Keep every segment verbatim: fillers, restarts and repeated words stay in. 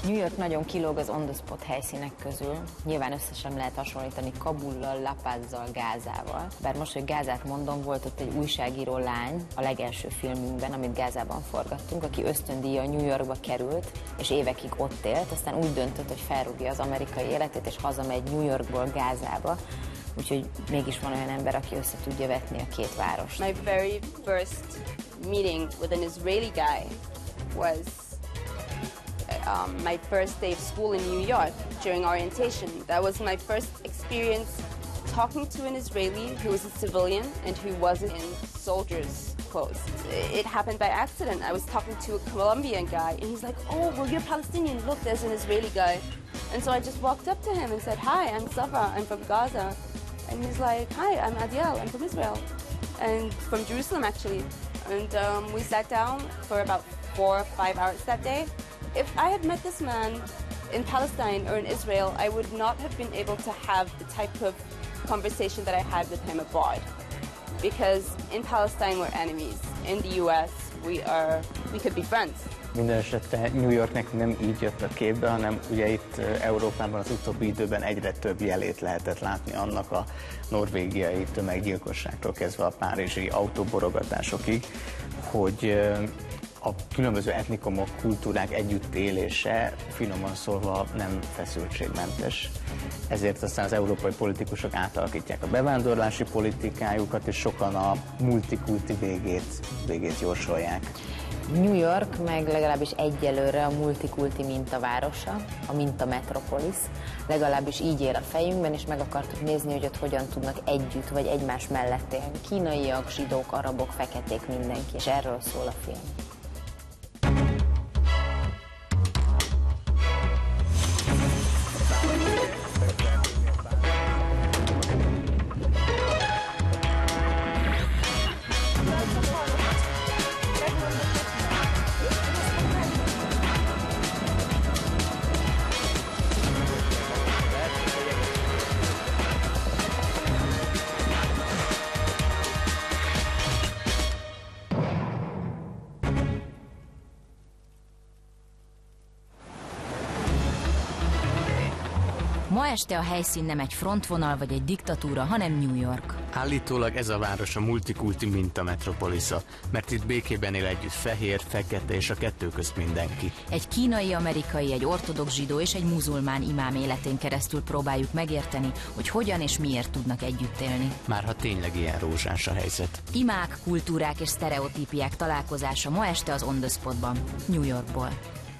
New York nagyon kilóg az on the spot helyszínek közül. Nyilván össze sem lehet hasonlítani Kabullal, La Pazzal, Gázával. Bár most, hogy Gázát mondom, volt ott egy újságíró lány a legelső filmünkben, amit Gázában forgattunk, aki ösztöndíjjal New Yorkba került, és évekig ott élt, aztán úgy döntött, hogy felrúgja az amerikai életét, és hazamegy New Yorkból Gázába. Úgyhogy mégis van olyan ember, aki össze tudja vetni a két várost. My very first meeting with an Israeli guy was um, my first day of school in New York during orientation. That was my first experience talking to an Israeli who was a civilian and who wasn't in soldier's clothes. It happened by accident. I was talking to a Colombian guy and he's like, oh, well, you're Palestinian. Look, there's an Israeli guy. And so I just walked up to him and said, hi, I'm Safa, I'm from Gaza. And he's like, hi, I'm Adiel, I'm from Israel. And from Jerusalem, actually. And um, we sat down for about four or five hours that day. If I had met this man in Palestine or in Israel, I would not have been able to have the type of conversation that I had with him abroad. Because in Palestine we're enemies. In the U S we are, we could be friends. Minden esetre New Yorknek nem így jött a képbe, hanem ugye itt Európában az utóbbi időben egyre több jelét lehetett látni annak a norvégiai tömeggyilkosságtól kezdve a párizsi autóborogatásokig, hogy a különböző etnikumok, kultúrák együttélése finoman szólva nem feszültségmentes. Ezért aztán az európai politikusok átalakítják a bevándorlási politikájukat, és sokan a multikulti végét, végét jósolják. New York meg legalábbis egyelőre a multikulti mintavárosa, a mintametropolis. Legalábbis így él a fejünkben, és meg akartuk nézni, hogy ott hogyan tudnak együtt vagy egymás mellett élni. Kínaiak, zsidók, arabok, feketék, mindenki, és erről szól a film. Ma este a helyszín nem egy frontvonal vagy egy diktatúra, hanem New York. Állítólag ez a város a multikulti mintametropolisza, mert itt békében él együtt fehér, fekete és a kettő közt mindenki. Egy kínai-amerikai, egy ortodox zsidó és egy muzulmán imám életén keresztül próbáljuk megérteni, hogy hogyan és miért tudnak együtt élni. Márha tényleg ilyen rózsás a helyzet. Imák, kultúrák és sztereotípiák találkozása ma este az On the Spotban, New Yorkból.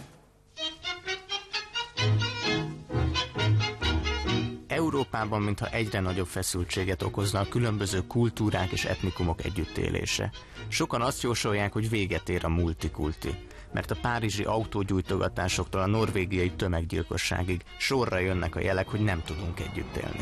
Európában mintha egyre nagyobb feszültséget okozna a különböző kultúrák és etnikumok együttélése. Sokan azt jósolják, hogy véget ér a multikulti, mert a párizsi autógyújtogatásoktól a norvégiai tömeggyilkosságig sorra jönnek a jelek, hogy nem tudunk együtt élni.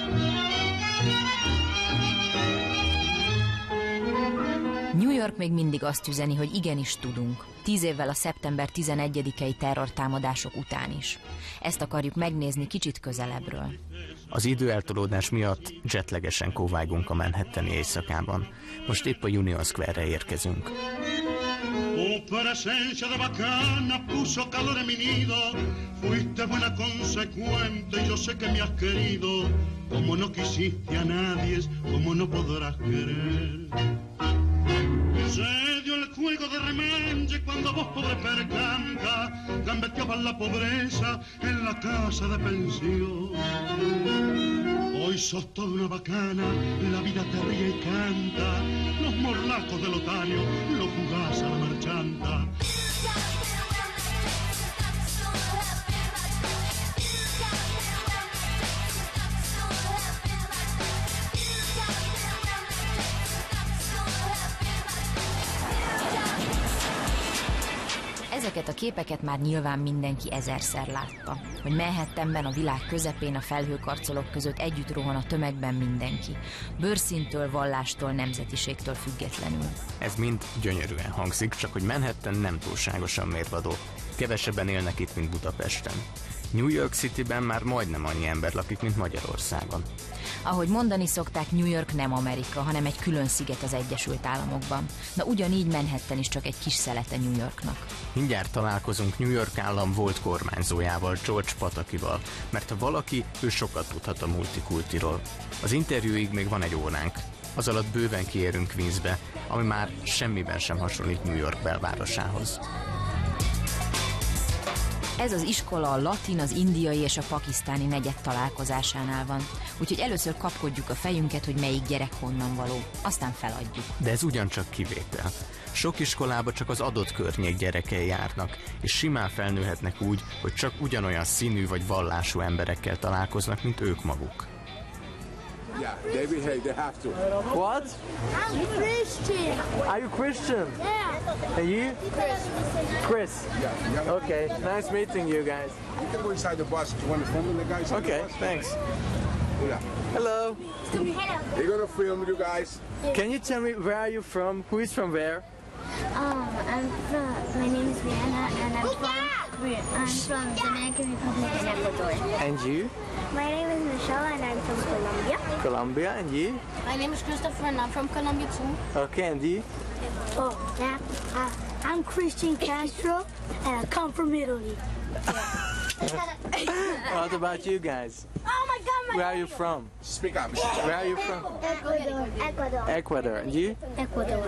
New York még mindig azt üzeni, hogy igenis tudunk. Tíz évvel a szeptember tizenegyedikei terrortámadások után is. Ezt akarjuk megnézni kicsit közelebbről. Az időeltolódás miatt jetlegesen kóvájgunk a Manhattani éjszakában. Most épp a Union Square-re érkezünk. Tu presencia de bacana puso calor en mi nido. Fuiste buena consecuente y yo sé que me has querido. Como no quisiste a nadie, como no podrás querer. Se dio el juego de remanche cuando vos, pobre percanta, gambeteabas la pobreza en la casa de pensión. Hoy sos toda una bacana, la vida te ríe y canta, los morlacos del otario lo jugás a la marchanta. Ezeket a képeket már nyilván mindenki ezerszer látta, hogy Manhattanben a világ közepén a felhőkarcolók között együtt rohan a tömegben mindenki. Bőrszíntől, vallástól, nemzetiségtől függetlenül. Ez mind gyönyörűen hangzik, csak hogy Manhattan nem túlságosan mérvadó. Kevesebben élnek itt, mint Budapesten. New York Cityben már majdnem annyi ember lakik, mint Magyarországon. Ahogy mondani szokták, New York nem Amerika, hanem egy külön sziget az Egyesült Államokban. Na ugyanígy Manhattan is csak egy kis szelete New Yorknak. Mindjárt találkozunk New York állam volt kormányzójával, George Patakival, mert ha valaki, ő sokat tudhat a multikultiról. Az interjúig még van egy óránk. Az alatt bőven kiérünk Queensbe, ami már semmiben sem hasonlít New York belvárosához. Ez az iskola a latin, az indiai és a pakisztáni negyed találkozásánál van. Úgyhogy először kapkodjuk a fejünket, hogy melyik gyerek honnan való. Aztán feladjuk. De ez ugyancsak kivétel. Sok iskolába csak az adott környék gyerekei járnak, és simán felnőhetnek úgy, hogy csak ugyanolyan színű vagy vallású emberekkel találkoznak, mint ők maguk. Yeah, they behave, they have to. What? I'm Christian. Are you Christian? Yeah. And you? Chris. Chris. Yeah, yeah. Okay, nice meeting you guys. You can go inside the bus if you want to film the guys. Okay, thanks. Yeah. Hello. They're gonna film you guys. Can you tell me where are you from? Who is from where? Um, I'm from, my name is Rihanna, and I'm from, I'm from the Dominican Republic and Ecuador. And you? My name is Michelle, and I'm from Colombia. Colombia, and you? My name is Christopher, and I'm from Colombia too. Okay, and you? Oh, yeah. Uh, I'm Christian Castro, and I come from Italy. What about you guys? Oh my God, my Where are you from? Speak up. Where are you from? Ecuador. Ecuador. Ecuador, and you? Ecuador.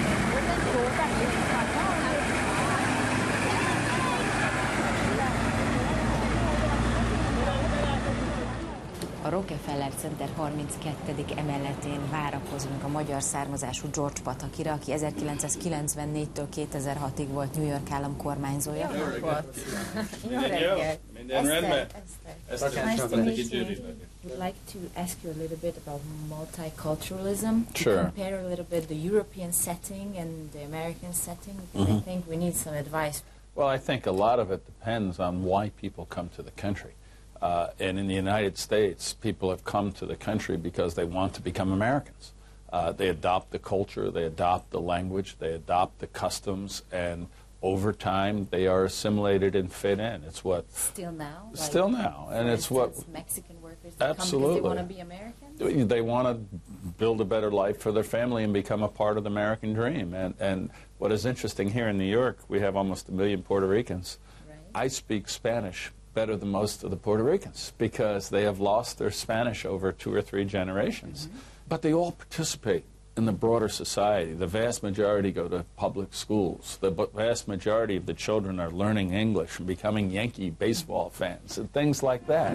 A Rockefeller Center harminckettedik emeletén várakozunk a magyar származású George Patakira, aki ezerkilencszázkilencvennégytől kétezer-hatig volt New York állam kormányzója. Jó reggel! Eszter, Eszter. Nice to meet you. Would like to ask you a little bit about multiculturalism. Sure. To compare a little bit the European setting and the American setting. Mm-hmm. I think we need some advice. Well, I think a lot of it depends on why people come to the country. Uh, and in the United States, people have come to the country because they want to become Americans. Uh, they adopt the culture, they adopt the language, they adopt the customs, and over time they are assimilated and fit in. It's what Still now? Like, still now, and it's instance, what Mexican workers that absolutely come because they want to be American? They want to build a better life for their family and become a part of the American dream. And and what is interesting here in New York, we have almost a million Puerto Ricans. Right. I speak Spanish better than most of the Puerto Ricans because they have lost their Spanish over two or three generations. Mm-hmm. But they all participate in the broader society. The vast majority go to public schools. The vast majority of the children are learning English and becoming Yankee baseball fans and things like that.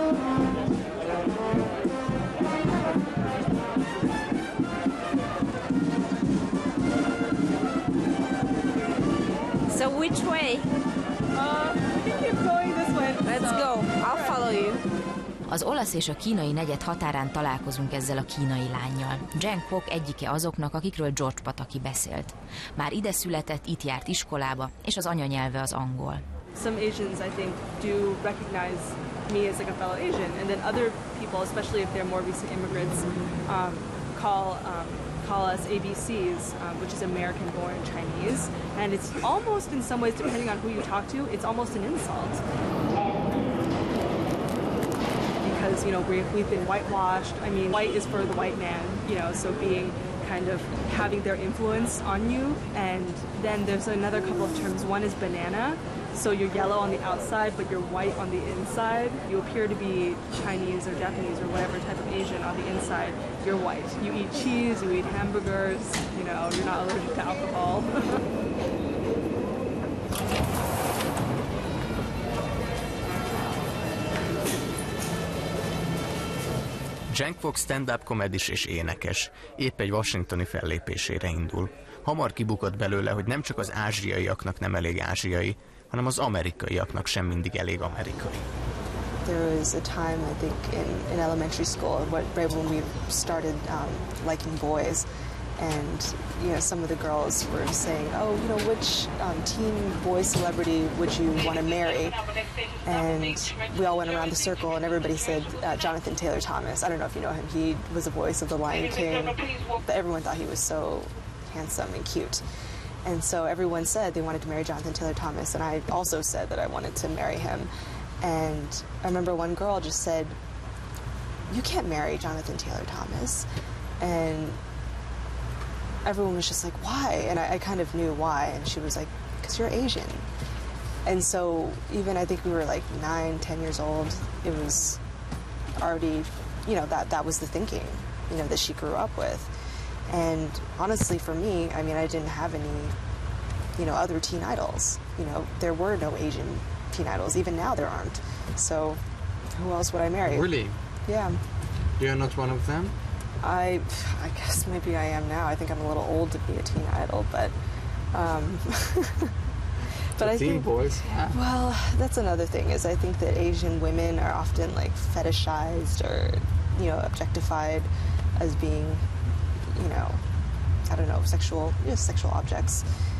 So which way? Uh, I think it's going this way. Let's go. I'll follow you. Az olasz és a kínai negyed határán találkozunk ezzel a kínai lánnyal. Zheng Kwok egyike azoknak, akikről George Pataki beszélt. Már ide született, itt járt iskolába, és az anyanyelve az angol. Some Asians, I think, do recognize me as like a fellow Asian, and then other people, especially if they're more recent immigrants, um, call um, call us A B Cs, um, which is American-born Chinese, and it's almost, in some ways, depending on who you talk to, it's almost an insult. Because, you know, we've, we've been whitewashed. I mean, white is for the white man, you know, so being kind of having their influence on you. And then there's another couple of terms. One is banana. So you're yellow on the outside, but you're white on the inside. You appear to be Chinese or Japanese or whatever type of Asian. On the inside, you're white. You eat cheese, you eat hamburgers, you know, you're not allergic to alcohol. Zheng Kwok stand-up komedis és énekes. Épp egy washingtoni fellépésére indul. Hamar kibukott belőle, hogy nem csak az ázsiaiaknak nem elég ázsiai, hanem az amerikaiaknak sem mindig elég amerikai. There was a time, I think, in, in elementary school, right when we started um, liking boys, and you know, some of the girls were saying, "Oh, you know, which um, teen boy celebrity would you want to marry?" And we all went around the circle, and everybody said uh, Jonathan Taylor Thomas. I don't know if you know him. He was the voice of the Lion King, but everyone thought he was so handsome and cute. And so everyone said they wanted to marry Jonathan Taylor Thomas, and I also said that I wanted to marry him. And I remember one girl just said, "You can't marry Jonathan Taylor Thomas." And everyone was just like, "Why?" And I, I kind of knew why. And she was like, "Because you're Asian." And so even I think we were like nine, ten years old, it was already, you know, that, that was the thinking, you know, that she grew up with. And honestly, for me, I mean, I didn't have any, you know, other teen idols. You know, there were no Asian teen idols. Even now there aren't. So who else would I marry? Really? Yeah. You're not one of them? I, I guess maybe I am now. I think I'm a little old to be a teen idol, but, um, but I teen think, boys. Yeah. Well, that's another thing, is I think that Asian women are often like fetishized or, you know, objectified as being, you know, I don't know, sexual, you know, sexual objects.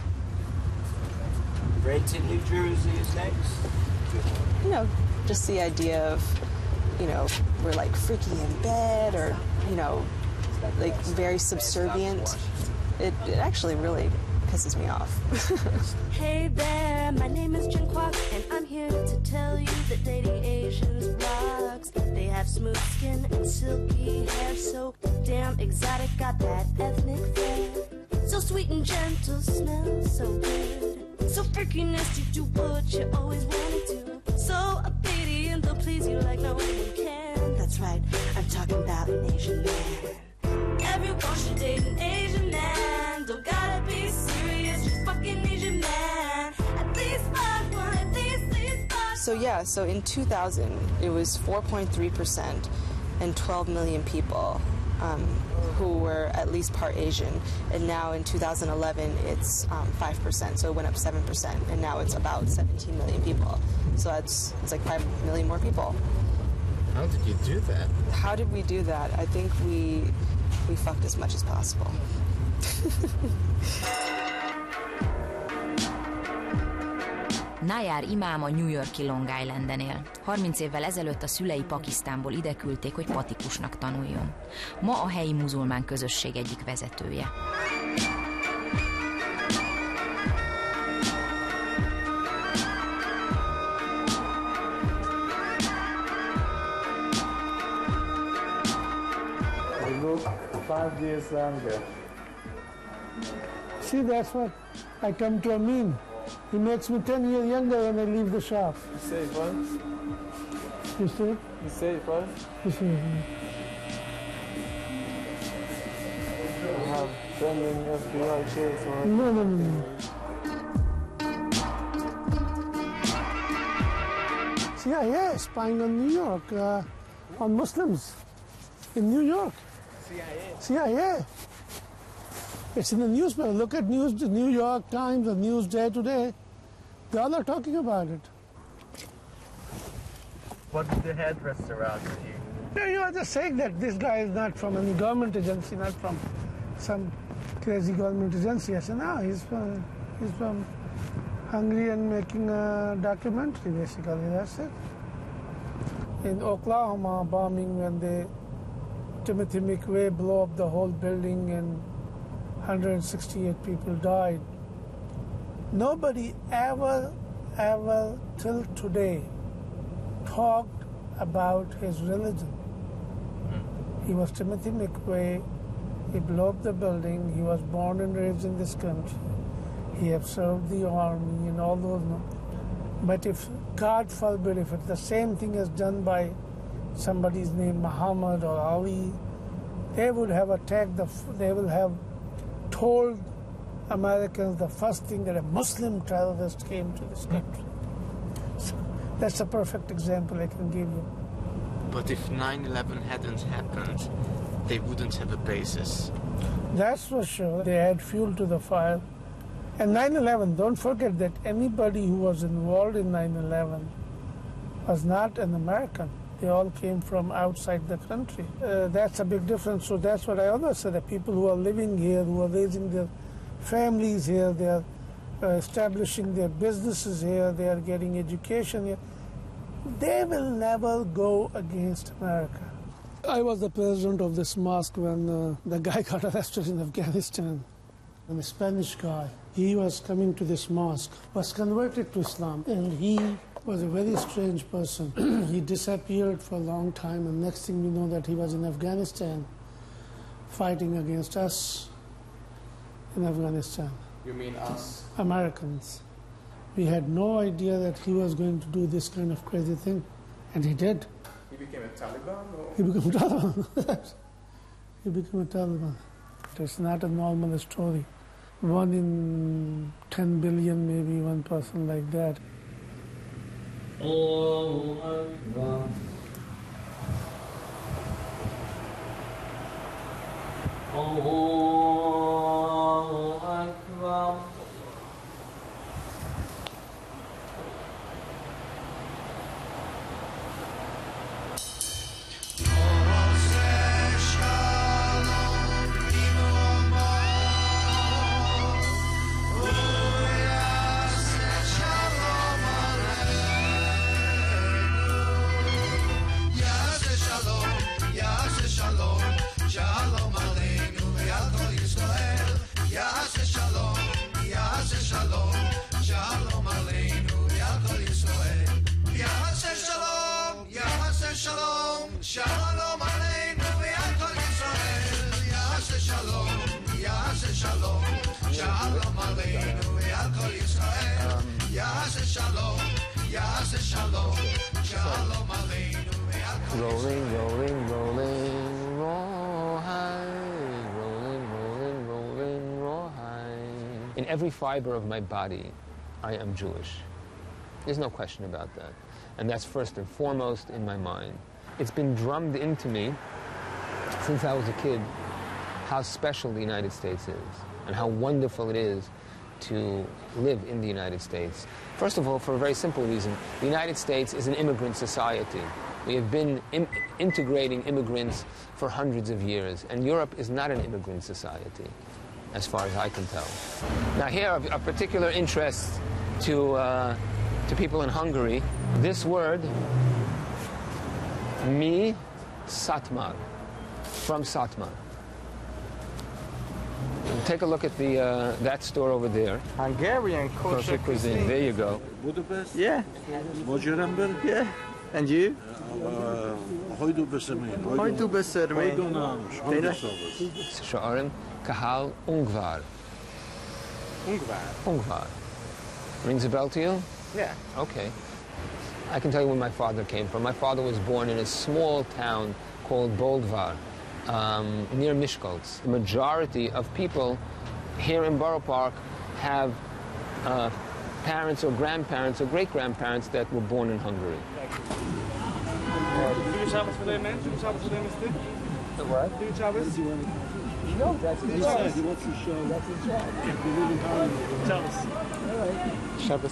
Renton, New Jersey is next. You know, just the idea of, you know, we're like freaky in bed, or, you know, like very subservient. It, it actually really pisses me off. Hey there, my name is Jin Kwok, and I'm here to tell you that dating Asians rocks. They have smooth skin and silky hair, so damn exotic, got that ethnic flair. So sweet and gentle, smell so good. So freaky nasty, do what you always wanted to. So obedient, they'll please you like no one can. That's right, I'm talking about an Asian man. Everyone should date an Asian man. Don't gotta be serious, just fucking Asian man. At least five one, at least, at least five. So yeah, so in two thousand, it was four point three percent and twelve million people um, who were at least part Asian. And now in two thousand eleven, it's um, five percent, so it went up seven percent, and now it's about seventeen million people. So that's, it's like five million more people. How did you do that? How did we do that? I think we, we fucked as much as possible. Nayar Imám a New York-i Long Islanden él. harminc évvel ezelőtt a szülei Pakisztánból ideküldték, hogy patikusnak tanuljon. Ma a helyi muzulmán közösség egyik vezetője. I look five years younger. See, that's what I come to a mean. He makes me ten years younger when I leave the shop. You say what? You see? You say what? You see? You have trending F B I case or... No, no, no, no. C I A spying on New York, uh, on Muslims in New York. C I A? C I A. It's in the newspaper. Look at news, the New York Times, the News Day Today. They all are talking about it. What did the hairdresser ask you? No, you are just saying that this guy is not from any government agency, not from some crazy government agency. I said, no, he's from, he's from Hungary and making a documentary, basically. That's it. In Oklahoma bombing, when they Timothy McVeigh blew up the whole building and one hundred sixty-eight people died. Nobody ever, ever till today talked about his religion. He was Timothy McVeigh. He blew up the building. He was born and raised in this country. He have served the army and all those. But if, God forbid, if it's the same thing as done by somebody's name Muhammad or Ali, they would have attacked the, they will have told Americans the first thing that a Muslim terrorist came to this country. So that's a perfect example I can give you. But if nine eleven hadn't happened, they wouldn't have a basis. That's for sure. They add fuel to the fire. And nine eleven, don't forget that anybody who was involved in nine eleven was not an American. They all came from outside the country. Uh, that's a big difference. So that's what I always say, that people who are living here, who are raising their families here, they are uh, establishing their businesses here, they are getting education here, they will never go against America. I was the president of this mosque when uh, the guy got arrested in Afghanistan. And a Spanish guy, he was coming to this mosque, was converted to Islam, and he was a very strange person. He disappeared for a long time, and next thing we know that he was in Afghanistan fighting against us in Afghanistan. You mean us? Americans. We had no idea that he was going to do this kind of crazy thing, and he did. He became a Taliban? Or? He became a Taliban. He became a Taliban. It's not a normal story. One in ten billion, maybe one person like that. Allahu Akbar. Allahu Akbar. Rolling, rolling, rolling, roll high. Rolling, rolling, rolling, roll high. In every fiber of my body, I am Jewish. There's no question about that. And that's first and foremost in my mind. It's been drummed into me since I was a kid how special the United States is and how wonderful it is to live in the United States. First of all, for a very simple reason, the United States is an immigrant society. We have been im- integrating immigrants for hundreds of years, and Europe is not an immigrant society, as far as I can tell. Now here, of, of particular interest to, uh, to people in Hungary, this word, mi Satmar, from Satmar. Take a look at the uh, that store over there. Hungarian kosher cuisine. There you go. Budapest? Yeah. Magyar ember? Yeah. And you? Hajdú-beszemén. Hajdú-beszemén. Hajdonános. Hajdú-szavaz. Sha'arim Kahal Ungvar. Ungvar? Ungvar. Rings a bell to you? Yeah. Okay. I can tell you where my father came from. My father was born in a small town called Boldvar, um, near Miskolc. The majority of people here in Borough Park have uh, parents or grandparents or great-grandparents that were born in Hungary. Doe je Shabbos voor de mens? Doe je Shabbos voor de mens? The what? Doe je Shabbos? No, that's his job. He wants to show. That's his job. We live in Hollywood. Shabbos. All right. Shabbos.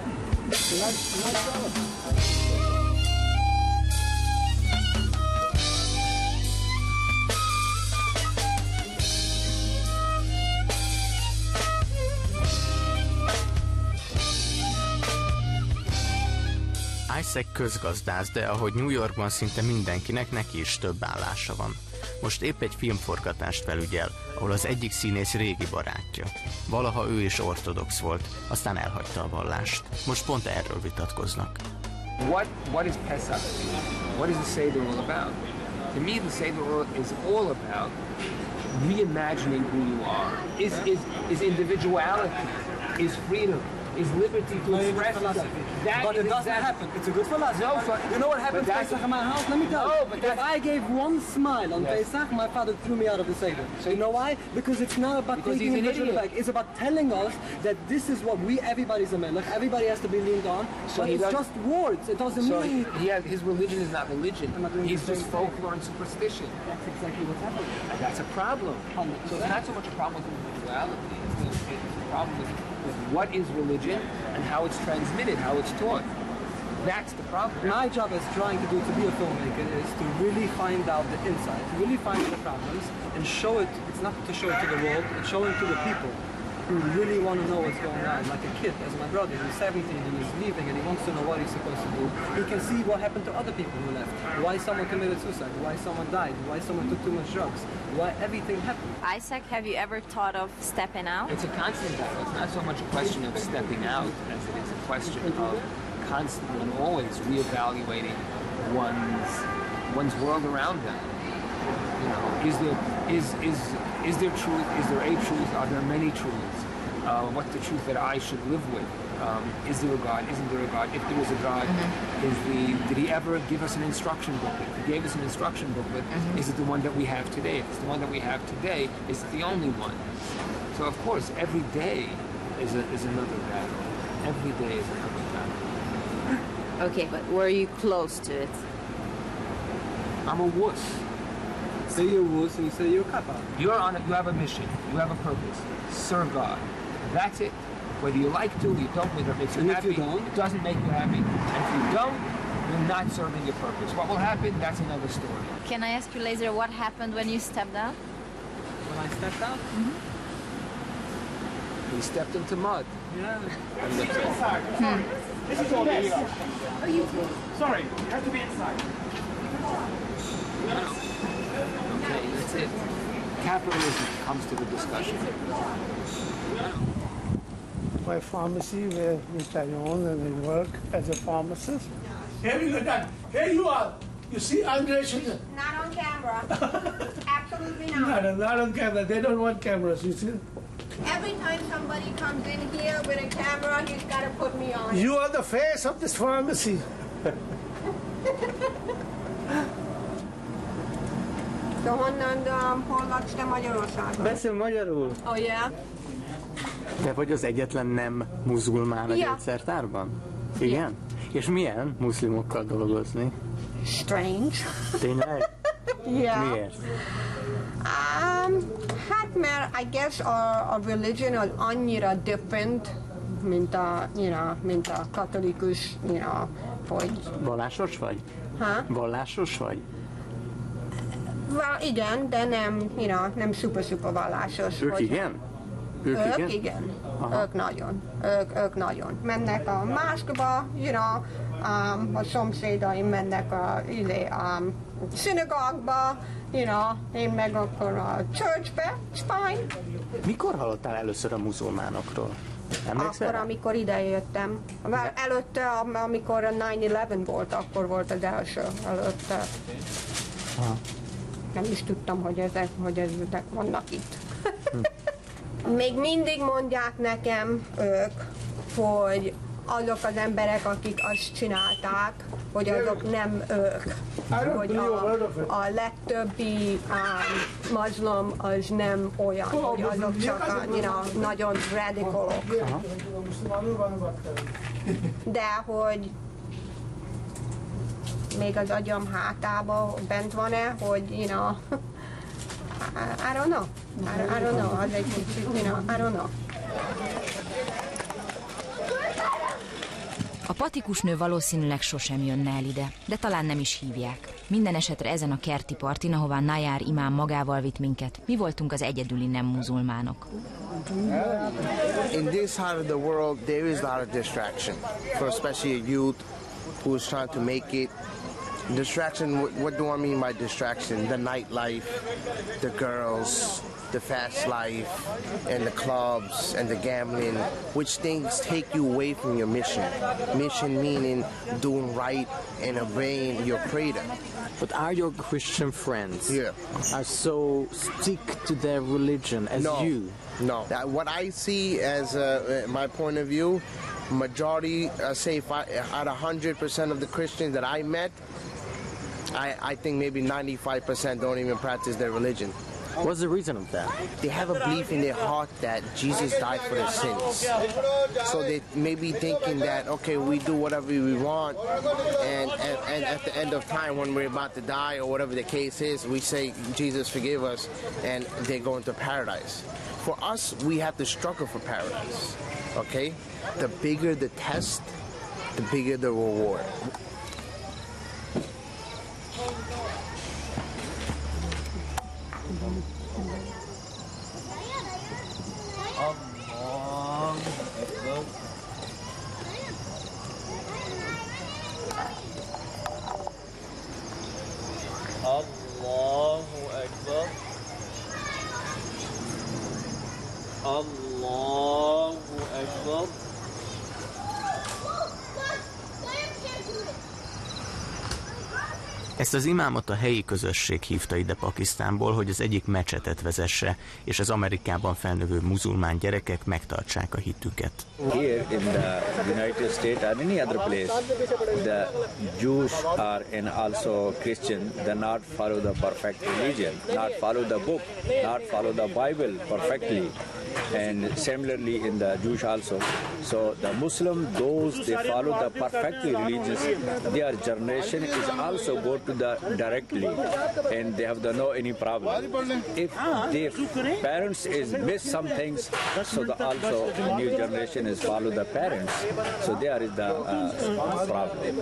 Isaac közgazdász, de ahogy New Yorkban szinte mindenkinek, neki is több állása van. Most épp egy filmforgatást felügyel, ahol az egyik színész régi barátja. Valaha ő is ortodox volt, aztán elhagyta a vallást. Most pont erről vitatkoznak. What, what is Pesach? What is the Seder all about? To me, the Seder is all about reimagining who you are. Is, is, is individuality, is freedom, is liberty to express yourself. That but it doesn't exactly happen. It's a good philosophy. No, so, you know what happened to Pesach in my house? Let me tell you. No, but if I gave one smile on yes. Pesach, my father threw me out of the Seder. So you know why? Because it's not about because taking individual back. It's about telling us that this is what we, everybody's a melech, everybody has to be leaned on. So but it's does, just words. It doesn't so mean... He has, his religion is not religion. He's just folklore and superstition. That's exactly what's happening. And that's a problem. So it's not so much a problem with individuality. It's the, it's the problem with, with what is religion and how it's transmitted, how it's taught. That's the problem. My job as trying to do to be a filmmaker is to really find out the insight, to really find the problems and show it. It's not to show it to the world, it's showing to the people who really want to know what's going on. Like a kid, as my brother, who's seventeen and he's leaving and he wants to know what he's supposed to do. He can see what happened to other people who left. Why someone committed suicide, why someone died, why someone took too much drugs, why everything happened. Isaac, have you ever thought of stepping out? It's a constant battle. It's not so much a question of stepping out as it is a question of constantly and always reevaluating one's one's world around them. You know, is there is is is there truth? Is there a truth? Are there many truths? Uh, what's the truth that I should live with? Um, is there a God? Isn't there a God? If there is a God, mm-hmm. is the did He ever give us an instruction booklet? If He gave us an instruction booklet, mm-hmm. is it the one that we have today? If it's the one that we have today, is it the only one? So of course, every day is a, is another battle. Every day is another battle. Okay, but were you close to it? I'm a wuss. Say you're a wuss and you say you're a kappa. You're on it. You have a mission. You have a purpose. Serve God. That's it. Whether you like to, you don't, whether it makes you and happy, if you don't? it doesn't make you happy. And if you don't, you're not serving your purpose. What will happen, that's another story. Can I ask you, Laser, what happened when you stepped out? When I stepped out? Mm-hmm. He stepped into mud. Yeah. And that's it. Hmm. This is all this. Are you sorry, you have to be inside. Okay, that's it. Capitalism comes to the discussion. My pharmacy, where which I own and I work as a pharmacist. Here you go, here you are. You see, Andre should. Not on camera. Absolutely not. No, no, not on camera. They don't want cameras, you see. Every time somebody comes in here with a camera, he's got to put me on. You are the face of this pharmacy. So honnan, um, hol laksz te Magyarországon? Beszél magyarul. Oh yeah? Te vagy az egyetlen nem muzulmán a Yeah. gyógyszertárban? Igen? Yeah. És milyen muszlimokkal dolgozni? Strange. Tényleg? Yeah. Miért? Um, hát mert I guess a, a religion az annyira different, mint a, you know, mint a katolikus, you know, hogy... Vallásos vagy? Ha? Vallásos vagy? Well, igen, de nem, you know, nem szuper-szuper vallásos. Ők hogy... igen? Ők, ők igen? igen. Aha. Ők nagyon. Ők, ők nagyon. Mennek a máskba, you know, um, a szomszédaim mennek a izé, um, szinagógba, you know, én meg akkor a churchbe, it's fine. Mikor hallottál először a muzulmánokról? Emlékszel? Akkor, amikor ide jöttem. Well, előtte, amikor a nine eleven volt, akkor volt az első. Előtte. Aha. Nem is tudtam, hogy ezek, hogy ezek vannak itt. Még mindig mondják nekem ők, hogy azok az emberek, akik azt csinálták, hogy azok nem ők. Hogy a, a legtöbbi um, mazlom az nem olyan, hogy azok csak annyira nagyon radikalok. De hogy még az agyam hátában bent van-e, hogy, you know, I, I don't know. I, I don't know. Az egy kicsit, you know, I don't know. A patikus nő valószínűleg sosem jönne el ide, de talán nem is hívják. Minden esetre ezen a kerti partin, ahová Nayar imám magával vitt minket, mi voltunk az egyedüli nem muzulmánok. In this side of the world, there is a lot of distraction, for especially a youth who is trying to make it. Distraction, what, what do I mean by distraction? The nightlife, the girls, the fast life, and the clubs, and the gambling, which things take you away from your mission. Mission meaning doing right and obeying your creator. But are your Christian friends yeah. are so stick to their religion as no, you? No. What I see as uh, my point of view, majority, uh, say if I, out of one hundred percent of the Christians that I met, I, I think maybe ninety-five percent don't even practice their religion. What's the reason of that? They have a belief in their heart that Jesus died for their sins. So they may be thinking that, okay, we do whatever we want, and, and, and at the end of time, when we're about to die, or whatever the case is, we say, Jesus, forgive us, and they go into paradise. For us, we have to struggle for paradise, okay? The bigger the test, the bigger the reward. Allahu Akbar. Allahu Akbar. Ezt az imámot a helyi közösség hívta ide Pakisztánból, hogy az egyik mecsetet vezesse, és az Amerikában felnövő muzulmán gyerekek megtartsák a hitüket. Here in the United States or any other place, the Jews are and also Christian, they not follow the perfect religion, not follow the book, not follow the Bible perfectly. And similarly in the Jewish also. So the Muslim, those they follow the perfectly religious, their generation is also go to the directly, and they have the no any problem. If their parents is miss some things, so the also new generation is follow the parents. So there is the uh, problem.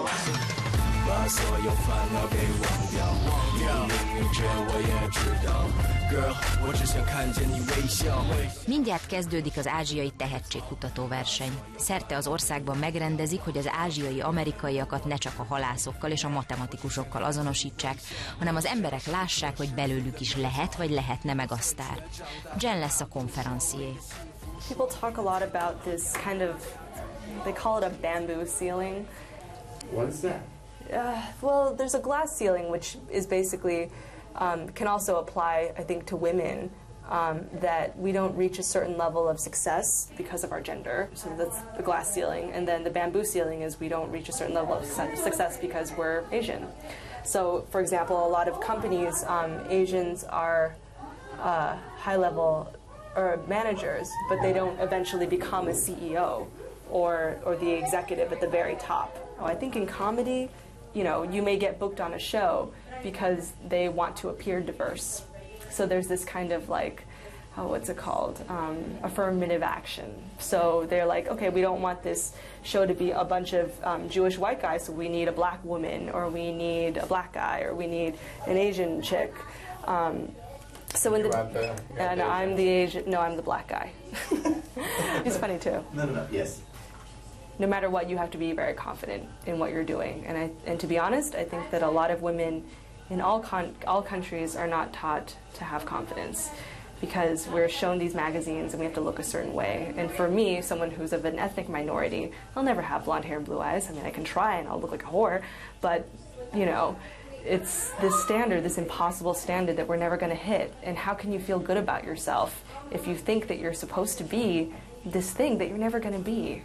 Mindjárt kezdődik az ázsiai tehetségkutató verseny. Szerte az országban megrendezik, hogy az ázsiai amerikaiakat ne csak a halászokkal és a matematikusokkal azonosítsák, hanem az emberek lássák, hogy belőlük is lehet vagy lehetne meg a sztár. Jen lesz a konferencié. People talk a lot about this kind of, they call it a bamboo ceiling. What's that? Uh, well, there's a glass ceiling, which is basically, um, can also apply, I think, to women, um, that we don't reach a certain level of success because of our gender. So that's the glass ceiling. And then the bamboo ceiling is we don't reach a certain level of success because we're Asian. So, for example, a lot of companies, um, Asians are uh, high-level or managers, but they don't eventually become a C E O or, or the executive at the very top. Oh, I think in comedy, you know, you may get booked on a show because they want to appear diverse. So there's this kind of like, oh, what's it called? Um, affirmative action. So they're like, okay, we don't want this show to be a bunch of um, Jewish white guys, so we need a black woman, or we need a black guy, or we need an Asian chick. Um, so in the, the and I'm the Asian, no, I'm the black guy. He's funny too. No, no, no, yes. No matter what, you have to be very confident in what you're doing. And I, and to be honest, I think that a lot of women in all con all countries are not taught to have confidence, because we're shown these magazines and we have to look a certain way. And for me, someone who's of an ethnic minority, I'll never have blonde hair and blue eyes. I mean, I can try and I'll look like a whore, but, you know, it's this standard, this impossible standard that we're never going to hit. And how can you feel good about yourself if you think that you're supposed to be this thing that you're never going to be?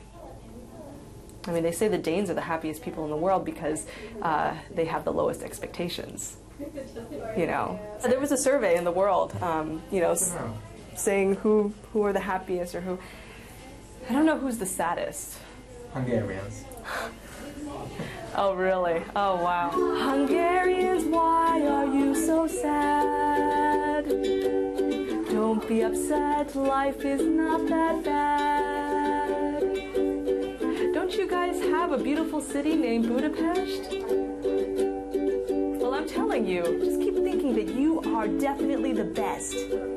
I mean, they say the Danes are the happiest people in the world because uh, they have the lowest expectations, you know. So there was a survey in the world, um, you know, s saying who, who are the happiest or who, I don't know who's the saddest. Hungarians. Oh, really? Oh, wow. Hungarians, why are you so sad? Don't be upset, life is not that bad. Don't you guys have a beautiful city named Budapest? Well, I'm telling you, just keep thinking that you are definitely the best.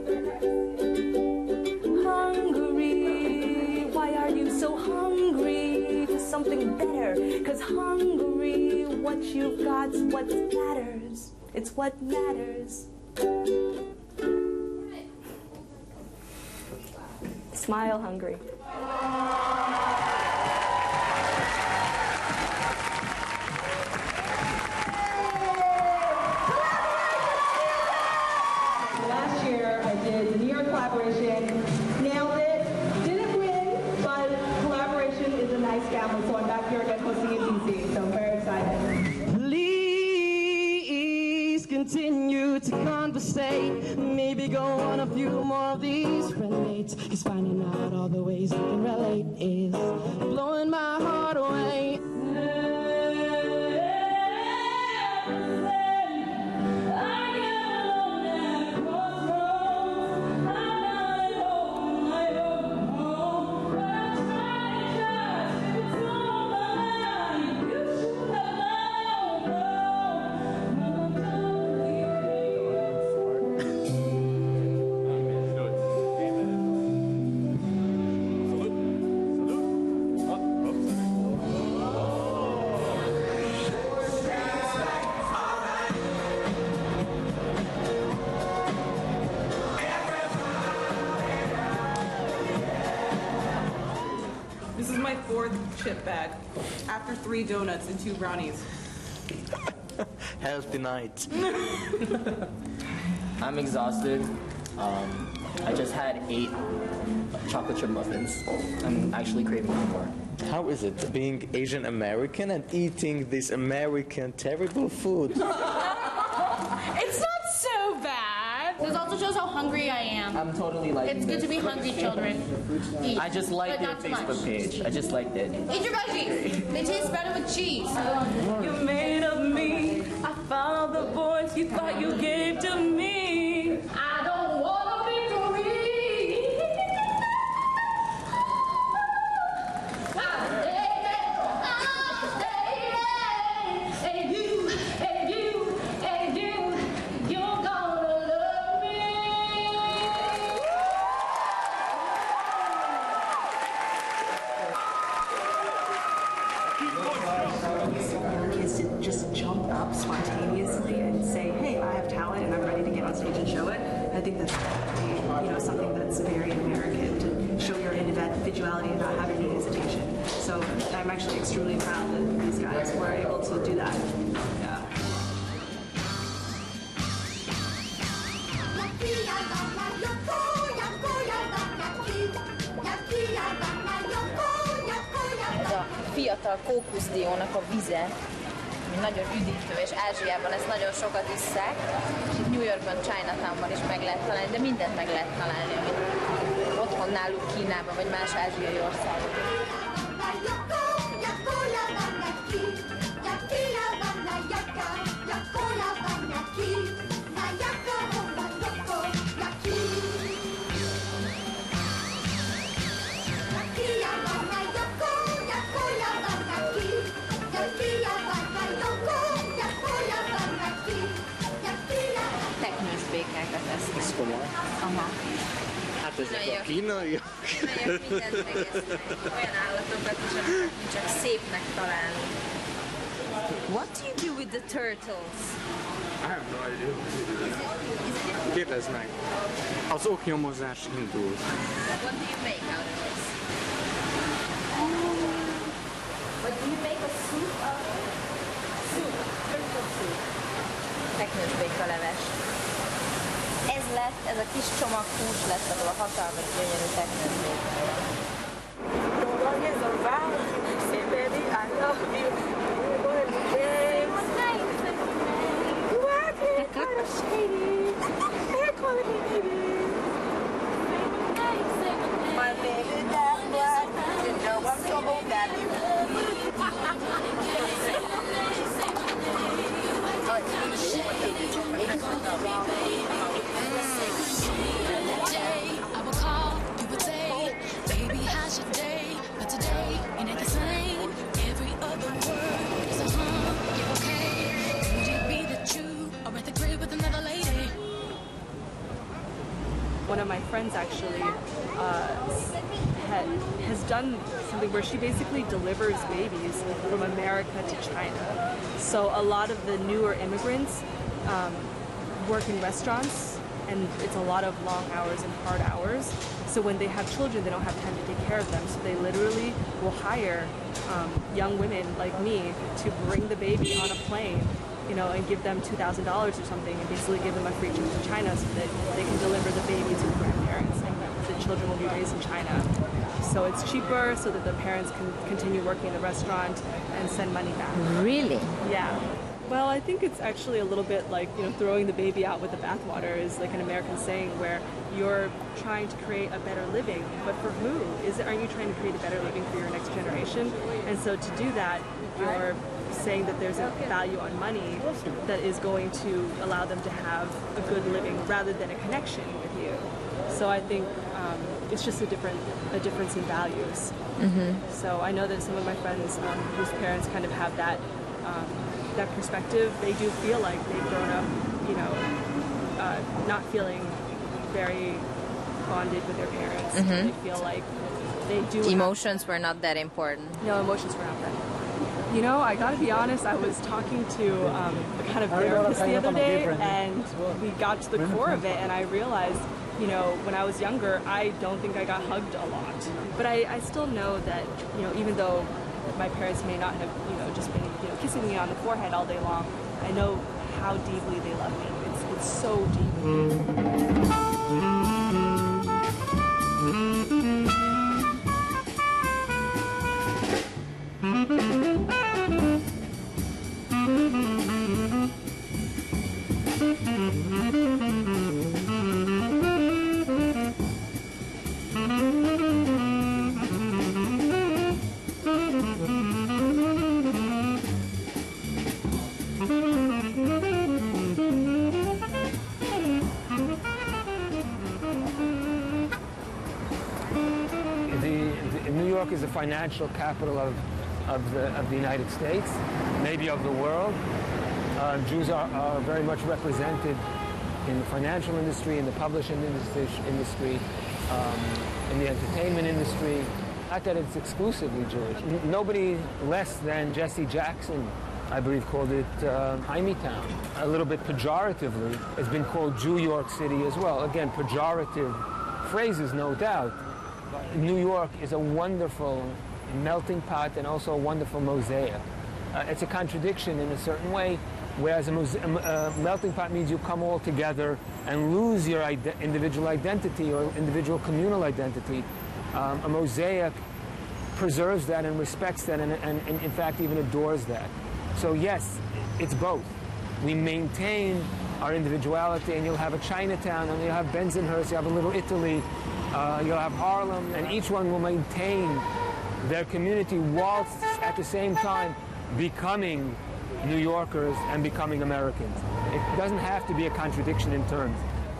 Hungary, why are you so hungry for something better? 'Cause hungry, what you've got's what matters. It's what matters. Smile, Hungary. Last year I did the New York collaboration, nailed it, didn't win, but collaboration is a nice gamble, so I'm back here again hosting in D C, so I'm very excited. Please continue to conversate, maybe go on a few more of these relates, cause finding out all the ways you can relate is blowing my heart away. This is my fourth chip bag, after three donuts and two brownies. healthy night. I'm exhausted. Um, I just had eight chocolate chip muffins. I'm actually craving for more. How is it being Asian American and eating this American terrible food? It's not so bad. This also shows how hungry I am. I'm totally liking It's good this. to be hungry, children. Eat, I just liked but your not too Facebook much. page. I just liked it. Eat your veggies. They taste better with cheese. You made of me. I found the voice you thought you gave to me. I don't want a victory. And you, and you, and you, you're gonna love me. Kids to just jump up spontaneously and say, hey, I have talent and I'm ready to get on stage and show it. I think that's you know something that's very American, to show your individuality and not have any hesitation. So I'm actually extremely proud that these guys were able to do that. Yeah. Ez a fiatal kókuszdiónak a vize, ami nagyon üdítő, és Ázsiában ezt nagyon sokat isszák, és itt New Yorkban, Chinatownban is meg lehet találni, de mindent meg lehet találni, amit otthon náluk Kínában, vagy más ázsiai országokban. Teknős békákat esznek. Ez komoly. Aha. Hát ezek Kínaiak. a kínaiak. Kínaiak mindent megesznek. Olyan állatokat is, amiket mi csak szépnek találunk. What do you do with the turtles? I have no idea. Kérdezd meg. Az oknyomozás indul. What do you make out of this? What do you make a soup of? Soup, turtle soup. Teknős békaleves. Ez lett, ez a kis csomag hús lett abból a hatalmas gyönyörű teknős békával. Your love is around. Say, baby, I love you. What a day. You acting kind of shady. They're calling me baby. My baby, that's black. You know I'm trouble that you. I would call, you would say, baby, how's your day? But today, it ain't the same. Every other word is a hum, you okay? Could it be that you are at the crib with another lady? One of my friends actually uh, had, has done something where she basically delivers babies from America to China. So a lot of the newer immigrants um, work in restaurants, and it's a lot of long hours and hard hours. So when they have children, they don't have time to take care of them. So they literally will hire um, young women like me to bring the baby on a plane, you know, and give them two thousand dollars or something, and basically give them a free trip to China so that they can deliver the baby to the grandparents, and the children will be raised in China. So it's cheaper, so that the parents can continue working in the restaurant and send money back. Really? Yeah. Well, I think it's actually a little bit like, you know, throwing the baby out with the bathwater is like an American saying where you're trying to create a better living, but for who? Is it, aren't you trying to create a better living for your next generation? And so to do that, you're saying that there's a value on money that is going to allow them to have a good living rather than a connection with you. So I think um, it's just a different a difference in values. Mm-hmm. So I know that some of my friends um, whose parents kind of have that um, that perspective, they do feel like they've grown up, you know, uh, not feeling very bonded with their parents. Mhm. They feel like they do. Emotions were not that important. No, emotions were not that important. You know, I gotta be honest, I was talking to um, a kind of therapist the other day, and we got to the core of it, and I realized, you know, when I was younger, I don't think I got hugged a lot. But I, I still know that, you know, even though my parents may not have, you know, just been, you know, kissing me on the forehead all day long, I know how deeply they love me. It's, it's so deep. Is the financial capital of, of, the, of the United States, maybe of the world. Uh, Jews are, are very much represented in the financial industry, in the publishing industry, industry um, in the entertainment industry. Not that it's exclusively Jewish. N nobody less than Jesse Jackson, I believe, called it uh, Hymietown. A little bit pejoratively, it's been called Jew York City as well. Again, pejorative phrases, no doubt. New York is a wonderful melting pot and also a wonderful mosaic. Uh, it's a contradiction in a certain way, whereas a, a, a melting pot means you come all together and lose your ide individual identity or individual communal identity. Um, a mosaic preserves that and respects that and, and, and in fact even adores that. So yes, it's both. We maintain our individuality, and you'll have a Chinatown, and you'll have Bensonhurst, you'll have a Little Italy, Uh, you'll have Harlem, and each one will maintain their community whilst at the same time becoming New Yorkers and becoming Americans. It doesn't have to be a contradiction in terms.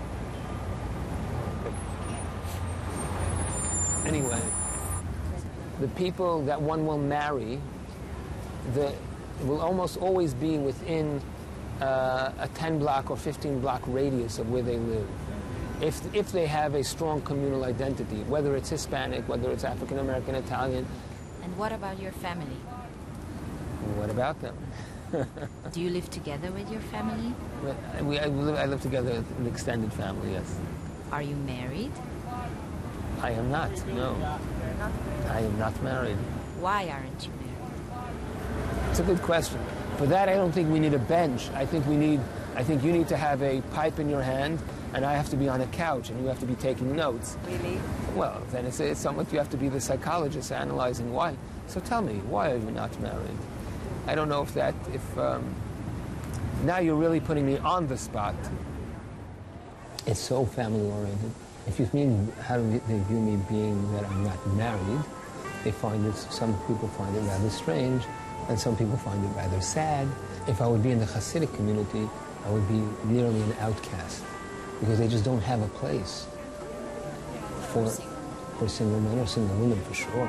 Anyway, the people that one will marry the, will almost always be within uh, a ten block or fifteen block radius of where they live. If, if they have a strong communal identity, whether it's Hispanic, whether it's African American, Italian. And what about your family? What about them? Do you live together with your family? We, I, live, I live together with an extended family, yes. Are you married? I am not, no. I am not married. Why aren't you married? It's a good question. For that, I don't think we need a bench. I think we need, I think you need to have a pipe in your hand, and I have to be on a couch, and you have to be taking notes. Really? Well, then it's, it's somewhat you have to be the psychologist analyzing why. So tell me, why are you not married? I don't know if that, if, um, now you're really putting me on the spot. It's so family-oriented. If you mean how do they view me being that I'm not married, they find it, some people find it rather strange, and some people find it rather sad. If I would be in the Hasidic community, I would be nearly an outcast, because they just don't have a place for, for single men or single women, for sure.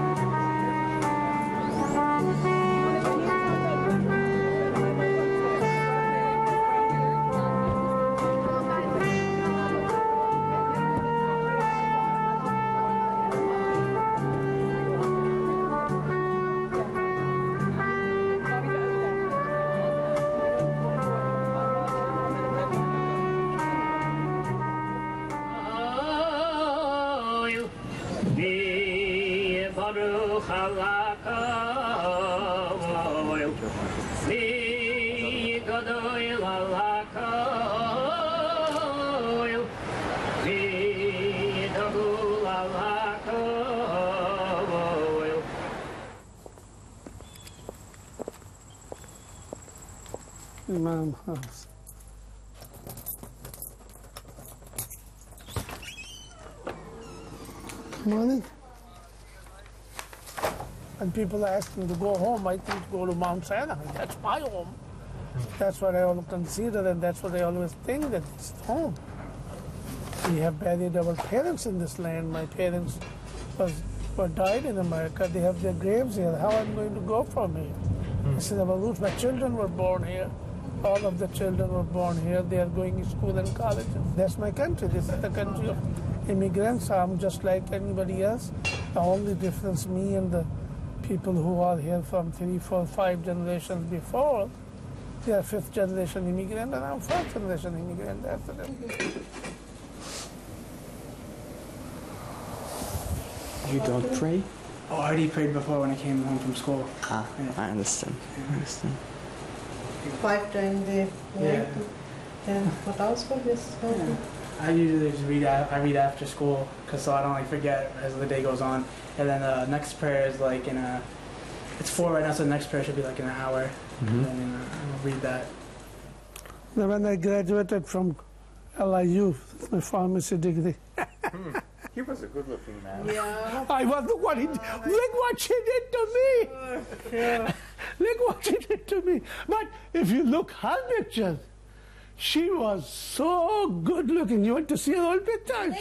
Imam House. Morning. And people ask me to go home, I think go to Mount Sinai. That's my home. That's what I always consider, and that's what I always think, that it's home. We have buried our parents in this land. My parents was, were died in America. They have their graves here. How am I going to go from here? This is our roots. My children were born here. All of the children were born here. They are going to school and colleges. That's my country. This is the country of immigrants. I'm just like anybody else. The only difference, me and the people who are here from three, four, five generations before, they are fifth generation immigrant, and I'm fourth generation immigrant after them. You don't pray? Oh, I already prayed before when I came home from school. Ah, yeah. I understand. I understand. Five times a Yeah. night. And what else for this? Yeah. I usually just read. a- I read after school, cause so I don't like forget as the day goes on. And then the uh, next prayer is like in a. It's four right now, so the next prayer should be like in an hour. Mhm. And then uh, I'll read that. Now, when I graduated from L I U, my pharmacy degree. Hmm. He was a good-looking man. Yeah. I was look what he look what she did to me. Yeah. Look what she did to me. But if you look her pictures, she was so good looking. You want to see her old picture?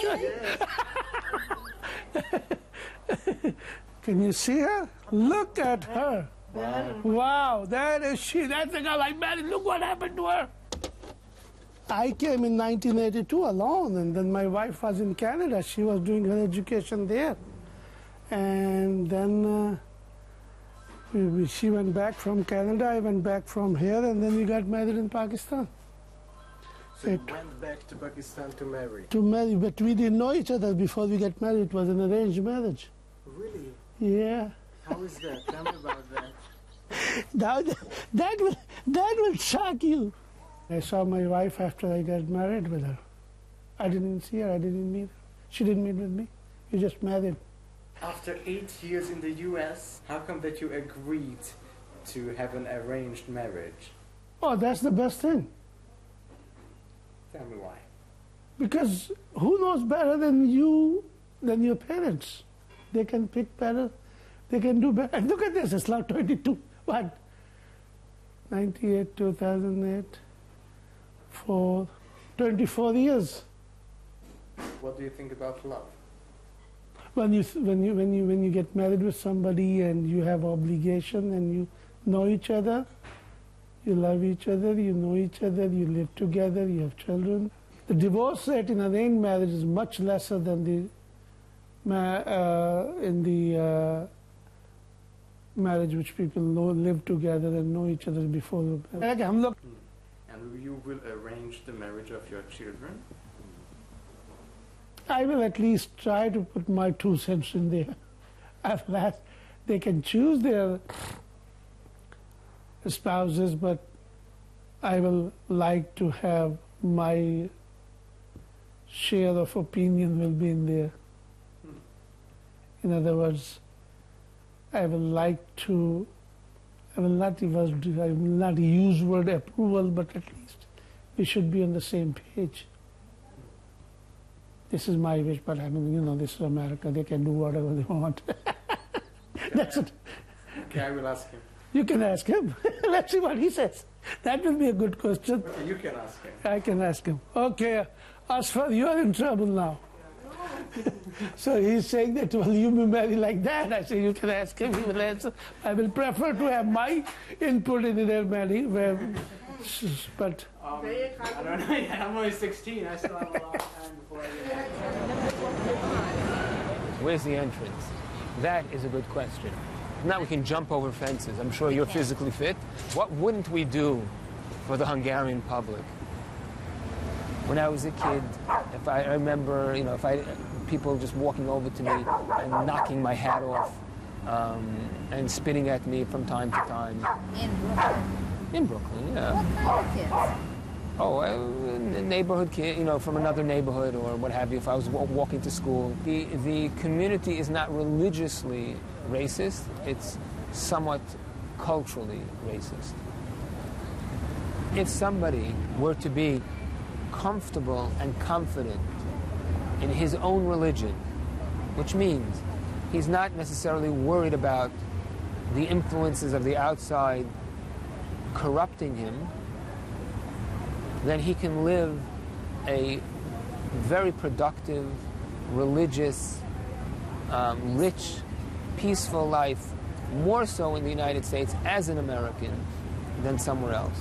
Can you see her? Look at her. Wow. Wow, that is she. That's the girl I married. Look what happened to her. I came in nineteen eighty-two alone, and then my wife was in Canada. She was doing her education there. And then uh, we, we, she went back from Canada, I went back from here, and then we got married in Pakistan. So you went back to Pakistan to marry? To marry, but we didn't know each other before we got married. It was an arranged marriage. Really? Yeah. How is that? Tell me about that. That, that, will, that will shock you. I saw my wife after I got married with her. I didn't see her, I didn't meet her. She didn't meet with me. We just married. After eight years in the U S, how come that you agreed to have an arranged marriage? Oh, that's the best thing. Tell me why. Because who knows better than you, than your parents? They can pick better, they can do better. And look at this, it's now twenty-two, what? ninety-eight, two thousand eight, for twenty-four years. What do you think about love? When you, when, you, when, you, when you get married with somebody and you have obligation and you know each other, you love each other, you know each other, you live together, you have children. The divorce rate in arranged marriage is much lesser than the ma uh, in the uh, marriage which people know, live together and know each other before. And you will arrange the marriage of your children? I will at least try to put my two cents in there. At last, they can choose their spouses, but I will like to have my share of opinion will be in there. In other words, I will like to, I will not even, I will not use word approval, but at least we should be on the same page. This is my wish, but I mean, you know, this is America. They can do whatever they want. That's it. Okay, I will ask him. You can ask him. Let's see what he says. That will be a good question. Okay, you can ask him. I can ask him. Okay, Asfar, you are in trouble now. So he's saying that, well, you be married like that. I say, you can ask him, he will answer. I will prefer to have my input in their marriage, where, but... Um, I don't know yet. I'm only sixteen. I still have a lot of time before I get Where's the entrance? That is a good question. Now we can jump over fences. I'm sure you're physically fit. What wouldn't we do for the Hungarian public? When I was a kid, if I, I remember, you know, if I people just walking over to me and knocking my hat off um, and spitting at me from time to time. In Brooklyn. In Brooklyn, yeah. What kind of kids? Oh, a neighborhood kid, you know, from another neighborhood or what have you. If I was w walking to school, the the community is not religiously racist. It's somewhat culturally racist. If somebody were to be comfortable and confident in his own religion, which means he's not necessarily worried about the influences of the outside corrupting him, then he can live a very productive, religious, um, rich, peaceful life, more so in the United States as an American than somewhere else.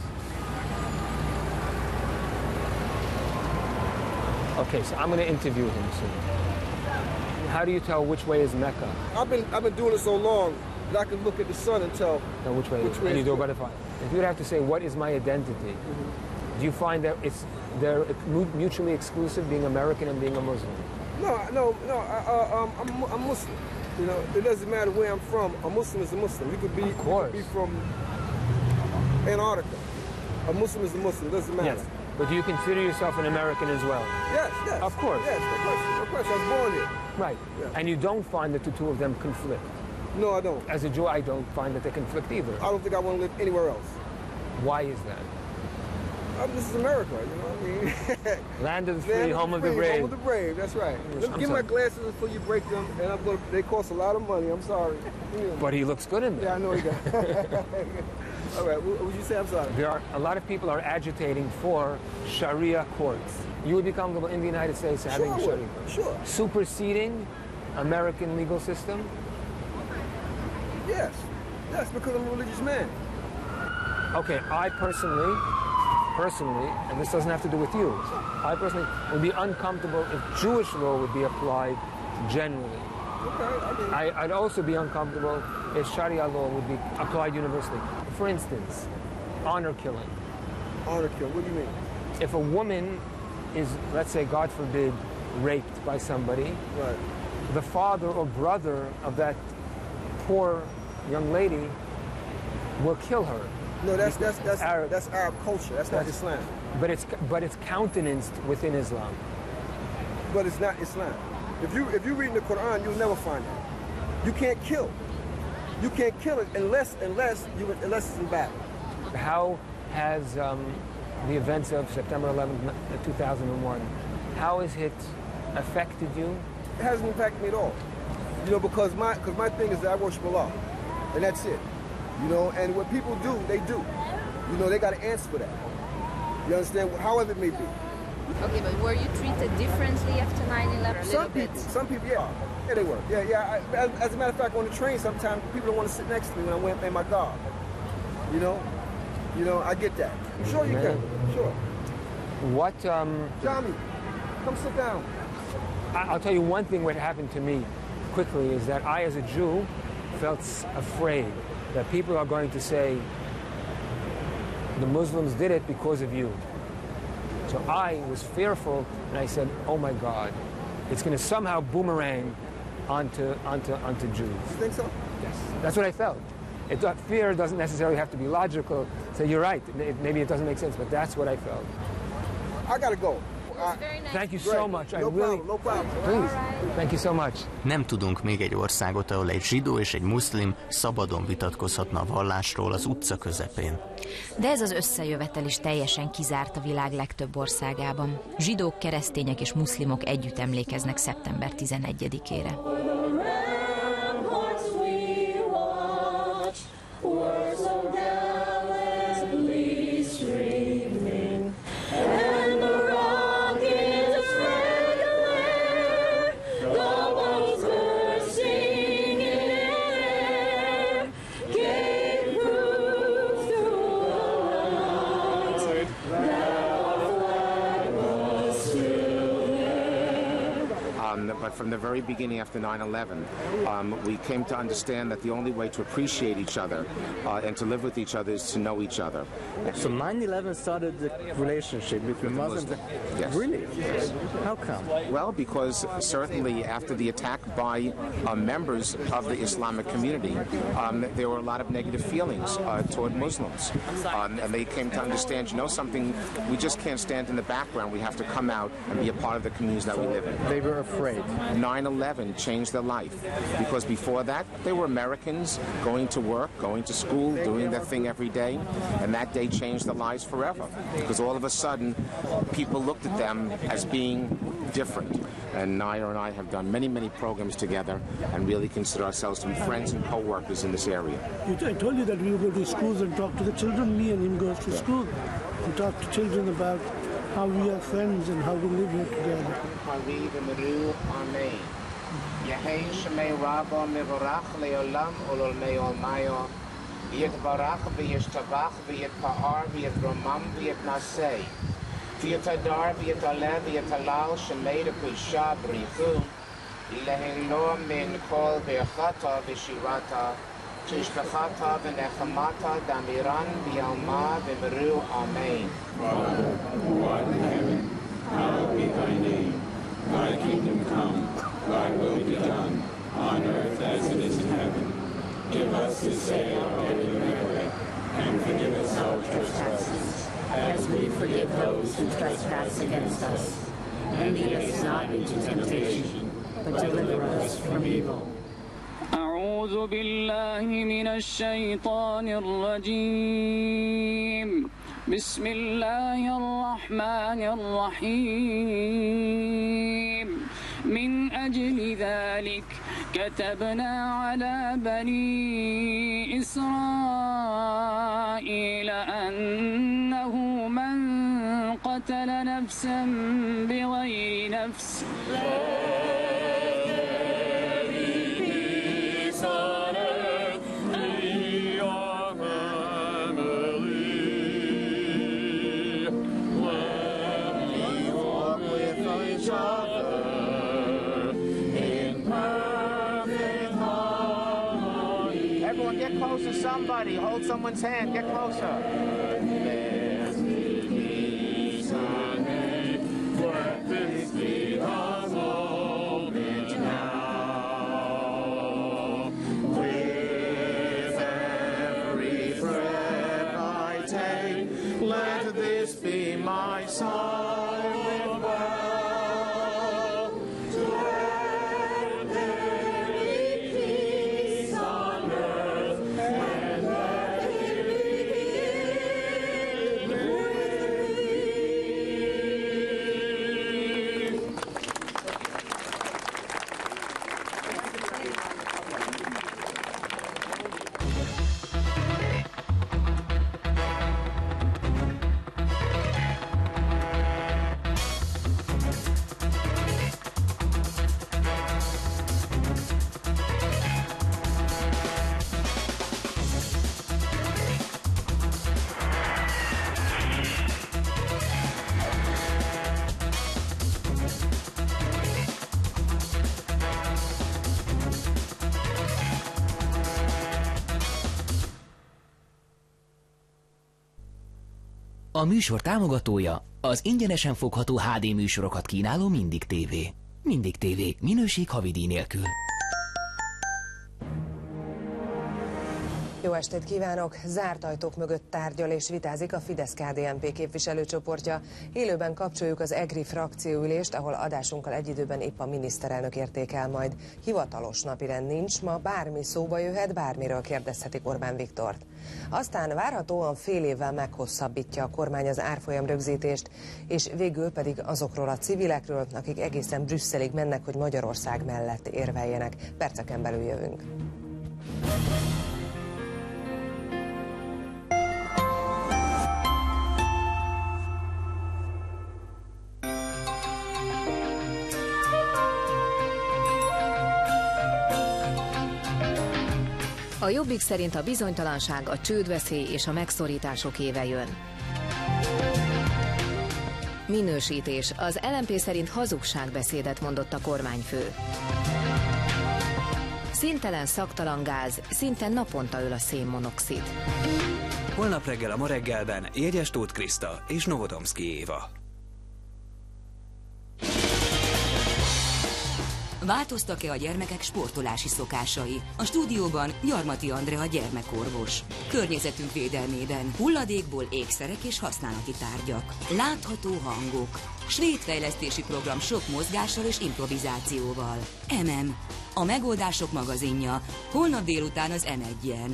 Okay, so I'm going to interview him soon. How do you tell which way is Mecca? I've been I've been doing it so long that I can look at the sun and tell no, which way. Which way and you is do good. butterfly. If you would have to say, what is my identity? Mm-hmm. Do you find that it's they're mutually exclusive, being American and being a Muslim? No, no, no. I, uh, um, I'm I'm Muslim. You know, it doesn't matter where I'm from. A Muslim is a Muslim. You could be, of course. You could be from Antarctica. A Muslim is a Muslim, doesn't matter. Yes. But do you consider yourself an American as well? Yes, yes. Of course. Yes, of course. Of course. I was born here. Right. Yeah. And you don't find that the two of them conflict? No, I don't. As a Jew, I don't find that they conflict either. I don't think I want to live anywhere else. Why is that? Um, this is America, you know what I mean? Land of the free, Land home the of the free, brave. Home of the brave, that's right. Yes, Let me I'm give my sorry. glasses before you break them, and I'm gonna, they cost a lot of money, I'm sorry. Yeah. But he looks good in them. Yeah, I know he does. All right, what would you say? I'm sorry. There are, a lot of people are agitating for Sharia courts. You would be comfortable in the United States having Sure I Sharia would. courts? Sure. Superseding American legal system? Yes. Yes, because I'm a religious man. Okay, I personally, personally, and this doesn't have to do with you, I personally would be uncomfortable if Jewish law would be applied generally. Okay, I mean... I, I'd also be uncomfortable if Sharia law would be applied universally. For instance, honor killing. Honor killing, what do you mean? If a woman is, let's say, God forbid, raped by somebody, right. the father or brother of that poor young lady will kill her. No, that's that's that's Arab. that's Arab culture. That's, not That's- Islam. But it's but it's countenanced within Islam. But it's not Islam. If you if you read the Quran, you'll never find that. You can't kill. You can't kill it unless unless you unless it's in battle. How has um, the events of September eleventh, two thousand one, how has it affected you? It hasn't impacted me at all. You know, because my because my thing is that I worship Allah, and that's it. You know, and what people do, they do. You know, they got to answer for that. You understand? However it may be. Okay, but were you treated differently after nine eleven? Some people, some people, yeah, yeah, they were. Yeah, yeah. I, as, as a matter of fact, on the train, sometimes people don't want to sit next to me when I went in my car. You know, you know, I get that. I'm sure you Man. can. Sure. What? Um, Johnny, come sit down. I- I'll tell you one thing. What happened to me quickly is that I, as a Jew, felt s- afraid that people are going to say the Muslims did it because of you. So I was fearful, and I said, "Oh my God, it's going to somehow boomerang onto onto onto Jews." You think so? Yes, that's what I felt. It, that fear doesn't necessarily have to be logical. So you're right. It, maybe it doesn't make sense, but that's what I felt. I gotta go. Uh, Thank you so Great. much. I No really, problem, no problem. please. Thank you so much. Nem tudunk még egy országot, ahol egy zsidó és egy muszlim szabadon vitatkozhatna a vallásról az utca közepén. De ez az összejövetel is teljesen kizárt a világ legtöbb országában. Zsidók, keresztények és muszlimok együtt emlékeznek szeptember tizenegyedikére. Um, but from the very beginning after nine eleven, um, we came to understand that the only way to appreciate each other uh, and to live with each other is to know each other. So nine eleven started the relationship between With the Muslims. Muslim. Yes. Really? Yes. How come? Well, because certainly after the attack by uh, members of the Islamic community, um, there were a lot of negative feelings uh, toward Muslims. Um, and they came to understand, you know something, we just can't stand in the background. We have to come out and be a part of the communities that we live in. They were afraid. nine eleven changed their life because before that, they were Americans going to work, going to school, doing their thing every day. And that day changed their lives forever because all of a sudden, people looked at them as being different. And Nair and I have done many, many programs together and really consider ourselves to be friends and co-workers in this area. I told you that we would go to schools and talk to the children. Me and him goes to school and talk to children about how we are friends and how we live here together. Vietadar, Vietale, Vietalal, Shemeda, Pisha, Brifu, Lehelo, Min, Kol, Beachata, Vishirata, Tishbachata, Venechamata, Damiran, Bialma, Vimeru, Amen. Father, who art in heaven, hallowed be thy name. Thy kingdom come, thy will be done, on earth as it is in heaven. Give us this day our daily bread, and forgive us our trespasses, who trespass against us. And lead us not into temptation, but deliver us from evil. أعوذ بالله من الشيطان الرجيم. بسم الله الرحمن الرحيم. من أجل ذلك كتبنا على بني إسرائيل أنه من قتل نفسا بغير نفس Get closer, somebody. Hold someone's hand. Get closer. Let this be the moment now. With every breath I take, let this be my silent vow. A műsor támogatója az ingyenesen fogható há dé műsorokat kínáló Mindig té vé. Mindig té vé, minőség havidíj nélkül. Jó estét kívánok! Zárt ajtók mögött tárgyal és vitázik a Fidesz-ká dé en pé képviselőcsoportja. Élőben kapcsoljuk az EGRI frakcióülést, ahol adásunkkal egy időben épp a miniszterelnök értékel majd. Hivatalos napirend nincs, ma bármi szóba jöhet, bármiről kérdezhetik Orbán Viktort. Aztán várhatóan fél évvel meghosszabbítja a kormány az árfolyam rögzítést, és végül pedig azokról a civilekről, akik egészen Brüsszelig mennek, hogy Magyarország mellett érveljenek. Perceken belül jövünk. A Jobbik szerint a bizonytalanság, a csődveszély és a megszorítások éve jön. Minősítés. Az el em pé szerint hazugságbeszédet mondott a kormányfő. Színtelen, szaktalan gáz, szinte naponta öl a szénmonoxid. Holnap reggel a Ma reggelben Jegyes Tóth Kriszta és Novodomszky Éva. Változtak-e a gyermekek sportolási szokásai? A stúdióban Gyarmati Andrea gyermekorvos. Környezetünk védelmében hulladékból ékszerek és használati tárgyak. Látható hangok. Svéd fejlesztési program sok mozgással és improvizációval. em em. A megoldások magazinja. Holnap délután az em egyen.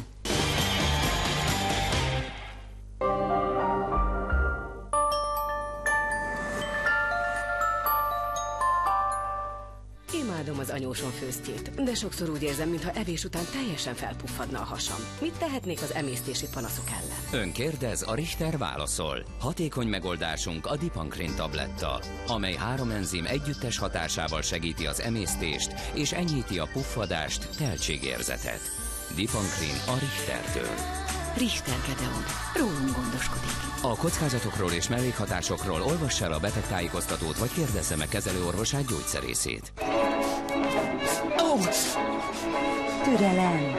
Imádom az anyósom főztjét, de sokszor úgy érzem, mintha evés után teljesen felpuffadna a hasam. Mit tehetnék az emésztési panaszok ellen? Ön kérdez, a Richter válaszol. Hatékony megoldásunk a Dipankrin tabletta, amely három enzim együttes hatásával segíti az emésztést és enyhíti a puffadást, teltségérzetet. Dipankrin a Richtertől. Richter Gedeon. Rólunk gondoskodik. A kockázatokról és mellékhatásokról olvassa el a betegtájékoztatót, vagy kérdezze meg kezelőorvosát, gyógyszerészét. Oh! Türelem.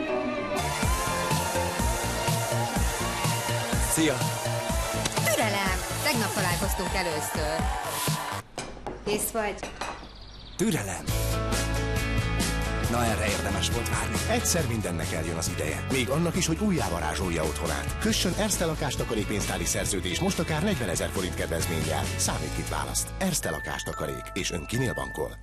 Szia! Türelem! Tegnap találkoztunk először. Kész vagy? Türelem! Na, erre érdemes volt várni. Egyszer mindennek eljön az ideje. Még annak is, hogy újjávarázsolja otthonát. Kössön Erste lakástakarék pénztári szerződés most akár negyvenezer forint kedvezménnyel. Számít, kit választ. Erste lakástakarék. És ön kinél bankol?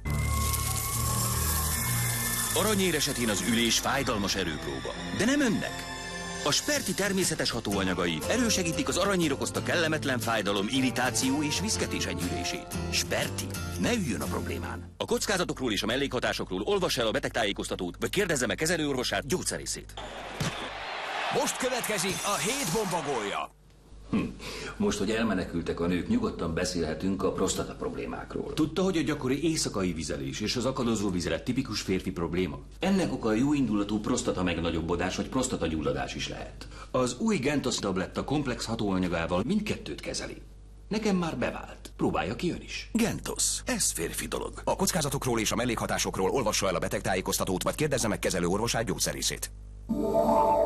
Aranyér esetén az ülés fájdalmas erőpróba. De nem önnek. A Sperti természetes hatóanyagai elősegítik az aranyér okozta kellemetlen fájdalom, irritáció és viszketés enyhülését. Sperti, ne üljön a problémán. A kockázatokról és a mellékhatásokról olvassa el a betegtájékoztatót, vagy kérdezze meg kezelőorvosát, gyógyszerészét. Most következik a hét bomba gólja. Hm. Most, hogy elmenekültek a nők, nyugodtan beszélhetünk a prostata problémákról. Tudta, hogy a gyakori éjszakai vizelés és az akadozó vizelet tipikus férfi probléma? Ennek oka a jóindulatú prostata megnagyobbodás vagy prostata gyulladás is lehet. Az új Gentos tabletta komplex hatóanyagával mindkettőt kezeli. Nekem már bevált. Próbálja ki ön is. Gentos. Ez férfi dolog. A kockázatokról és a mellékhatásokról olvassa el a betegtájékoztatót, vagy kérdezze meg kezelő orvosát, gyógyszerészét.